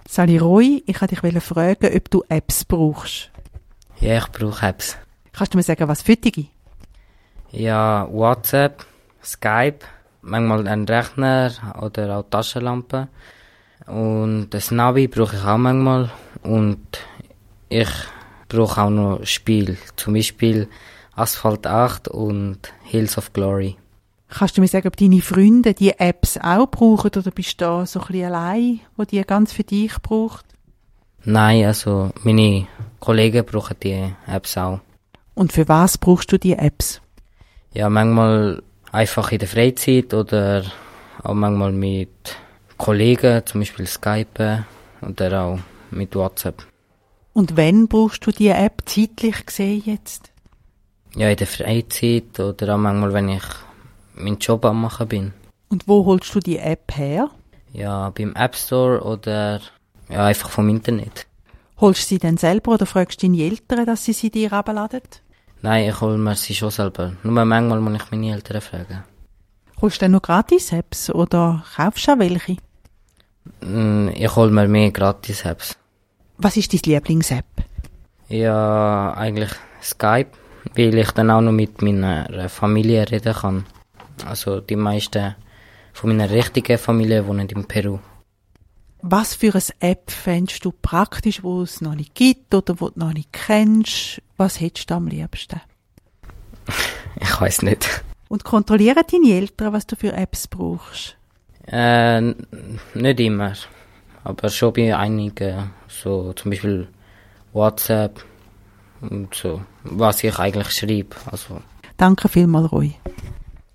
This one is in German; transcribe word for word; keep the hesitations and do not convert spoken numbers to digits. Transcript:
Sally Roy, ich wollte dich fragen, ob du Apps brauchst. Ja, ich brauche Apps. Kannst du mir sagen, was für dich? Ja, WhatsApp, Skype, manchmal einen Rechner oder auch Taschenlampe. Und das Navi brauche ich auch manchmal. Und ich brauche auch noch Spiele, zum Beispiel Asphalt acht und Hills of Glory. Kannst du mir sagen, ob deine Freunde die Apps auch brauchen oder bist du da so ein bisschen allein, die die ganz für dich braucht? Nein, also meine Kollegen brauchen die Apps auch. Und für was brauchst du die Apps? Ja, manchmal einfach in der Freizeit oder auch manchmal mit Kollegen, zum Beispiel Skype oder auch mit WhatsApp. Und wann brauchst du die App zeitlich gesehen jetzt? Ja, in der Freizeit oder auch manchmal, wenn ich meinen Job am machen bin. Und wo holst du die App her? Ja, beim App Store oder ja, einfach vom Internet. Holst du sie dann selber oder fragst du deine Eltern, dass sie sie dir herunterladen? Nein, ich hole mir sie schon selber. Nur manchmal muss ich meine Eltern fragen. Holst du dann noch Gratis-Apps oder kaufst du auch welche? Ich hole mir mehr Gratis-Apps. Was ist deine Lieblings-App? Ja, eigentlich Skype, weil ich dann auch noch mit meiner Familie reden kann. Also die meisten von meiner richtigen Familie wohnen in Peru. Was für eine App fändest du praktisch, wo es noch nicht gibt oder wo du noch nicht kennst? Was hättest du am liebsten? Ich weiss nicht. Und kontrollieren deine Eltern, was du für Apps brauchst? Äh, nicht immer. Aber schon bei einigen. So zum Beispiel WhatsApp und so. Was ich eigentlich schreibe. Also. Danke vielmals, Roy.